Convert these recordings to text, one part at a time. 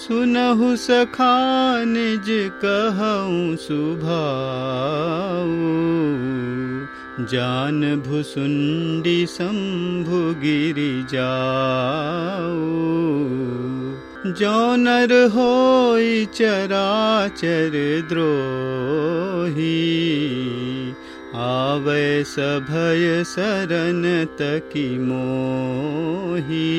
सुनहु सखा निज कहऊँ सुभाऊ। जान भुसुंडी शंभु गिरि जाऊ। जो नर होई चराचर द्रोही। आवे सभय सरन तकी मोही।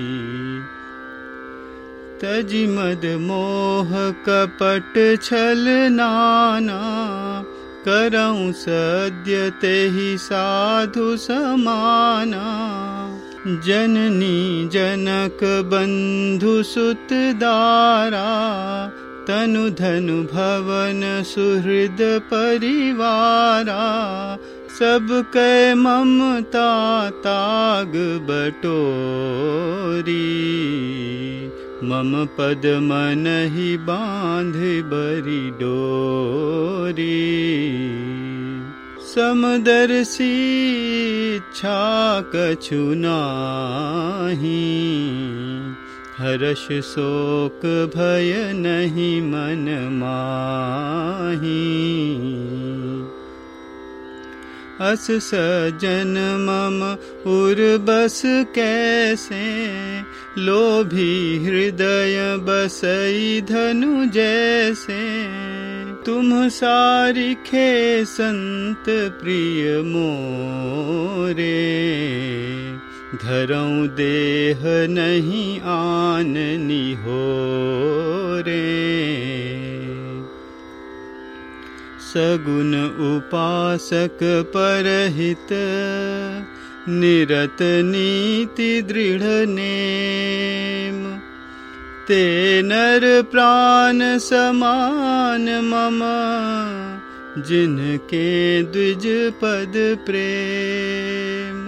तजि मद मोह कपट छल नाना। करऊँ सद्य तेहि साधु समाना। जननी जनक बंधु सुत दारा। तनु धनु भवन सुहृद परिवारा। सब कै ममता ताग बटोरी। मम पद मनहि बांध बरी डोरी। समदर्शी इच्छा कछु नाहि। हर्ष शोक भय नहीं मन माहि। अस सजन मम उर बस कैसे। लोभी हृदय बसई धनु जैसे। तुम सारिखे संत प्रिय मोरे। धरऊँ देह नहीं आन निहोरे। सगुन उपासक परहित। निरत नीति दृढ़ नेम। ते नर प्राण समान मम। जिनके द्विज पद प्रेम।